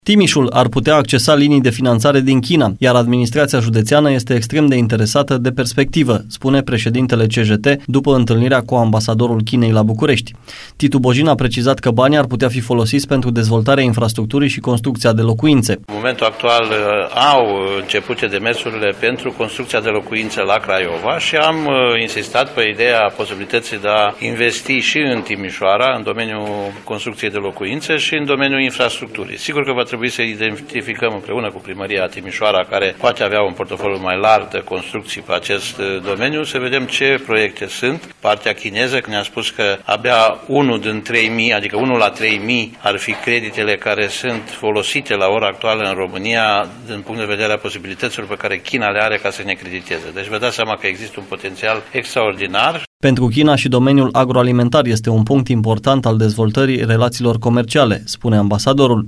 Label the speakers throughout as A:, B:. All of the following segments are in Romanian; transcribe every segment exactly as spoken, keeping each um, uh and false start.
A: Timișul ar putea accesa linii de finanțare din China, iar administrația județeană este extrem de interesată de perspectivă, spune președintele C J T după întâlnirea cu ambasadorul Chinei la București. Titu Bojin a precizat că banii ar putea fi folosiți pentru dezvoltarea infrastructurii și construcția de locuințe.
B: În momentul actual au început demersurile pentru construcția de locuințe la Craiova și am insistat pe ideea posibilității de a investi și în Timișoara, în domeniul construcției de locuințe și în domeniul infrastructurii. Sigur că va trebui să identificăm împreună cu Primăria Timișoara, care poate avea un portofoliu mai larg de construcții pe acest domeniu, să vedem ce proiecte sunt. Partea chineză ne-a spus că abia unul din trei mii, adică unul la trei mii ar fi creditele care sunt folosite la ora actuală în România din punct de vedere a posibilităților pe care China le are ca să ne crediteze. Deci vă dați seama că există un potențial extraordinar.
A: Pentru China și domeniul agroalimentar este un punct important al dezvoltării relațiilor comerciale, spune ambasadorul.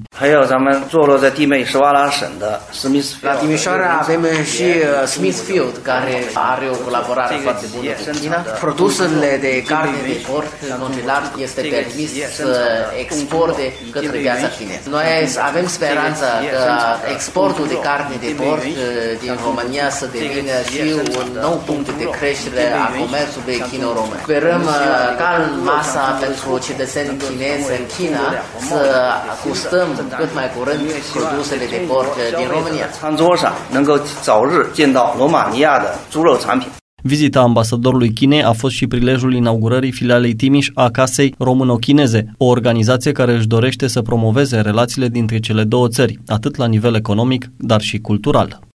C: La Timișoara avem și Smithfield, care are o colaborare foarte bună cu China. Produsele de carne de porc congelat este permis să exporte către piața chineză. Noi avem speranța că exportul de carne de porc din România să devină și un nou punct de creștere a comerțului chino-român. Sperăm ca în masa pentru cetățenii chinezi în China să gustăm cât mai curând produsele de porc din România.
A: Vizita ambasadorului Chinei a fost și prilejul inaugurării filialei Timiș a Casei Româno-Chineze, o organizație care își dorește să promoveze relațiile dintre cele două țări, atât la nivel economic, dar și cultural.